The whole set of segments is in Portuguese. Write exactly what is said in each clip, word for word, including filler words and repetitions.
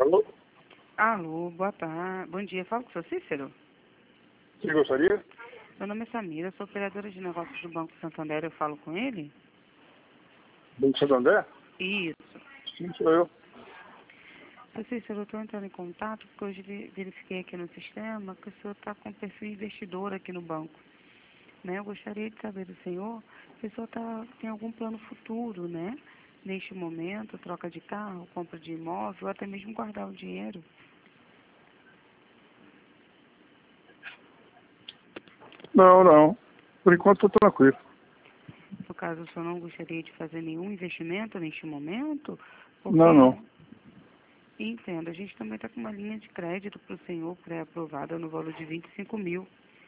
Alô? Alô, boa tarde. Bom dia, falo com o seu Cícero. Você gostaria? Meu nome é Samira, sou operadora de negócios do Banco Santander, eu falo com ele? Banco Santander? Isso. Sim, sou eu. Seu Cícero, eu estou entrando em contato porque hoje vi- verifiquei aqui no sistema que o senhor está com perfil investidor aqui no banco. Né? Eu gostaria de saber do senhor se o senhor tá, tem algum plano futuro, né? Neste momento, troca de carro, compra de imóvel, ou até mesmo guardar o dinheiro. Não, não. Por enquanto estou tranquilo. No caso, o senhor não gostaria de fazer nenhum investimento neste momento? Porque, Não, não. entendo, a gente também está com uma linha de crédito para o senhor pré-aprovada no valor de vinte e cinco mil.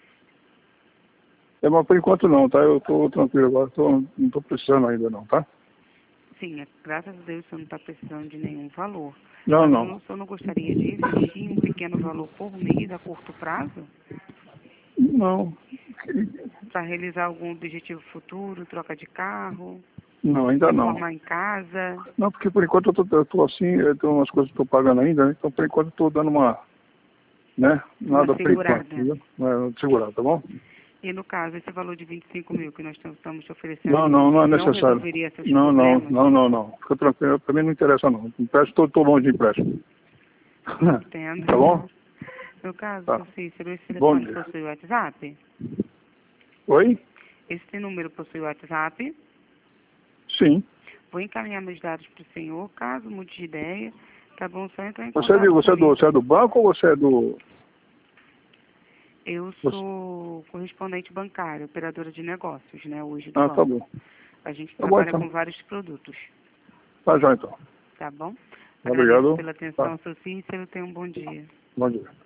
É, mas por enquanto não, tá? Eu estou tranquilo agora. Tô, não estou precisando ainda não, tá? Sim, é, graças a Deus o senhor não está precisando de nenhum valor. Não, Mas não. o senhor não gostaria de investir um pequeno valor por mês a curto prazo? Não. Para realizar algum objetivo futuro, troca de carro, Não, ainda não. reformar em casa? Não, porque por enquanto eu tô, eu tô assim, eu tenho umas coisas que estou pagando ainda, né? Então por enquanto eu estou dando uma, né? Uma Nada por enquanto, segurada. entendeu? É, segurar, tá bom? E no caso, esse valor de vinte e cinco mil que nós tam- estamos te oferecendo Não, não, não é não necessário. resolveria seus Não, não, problemas? não, não, não. Fica tranquilo, pra mim não interessa não. Empréstimo, estou longe de empréstimo. Entendo. Tá bom? No caso, Tá. seu Cícero, esse Bom telefone dia. possui WhatsApp? Oi? Esse número possui WhatsApp? Sim. Vou encaminhar meus dados para o senhor, caso mude de ideia, tá bom? Só entrar em Você é, de, contato você, é do, comigo. você é do banco ou você é do... Eu Você... sou correspondente bancário, operadora de negócios, né, hoje do Ah, tá banco. bom. A gente Tá bom trabalha então. com vários produtos, Tá já então. tá bom? Agradeço Obrigado. pela Tá. atenção, seu Cícero, tenha um bom dia. Bom dia.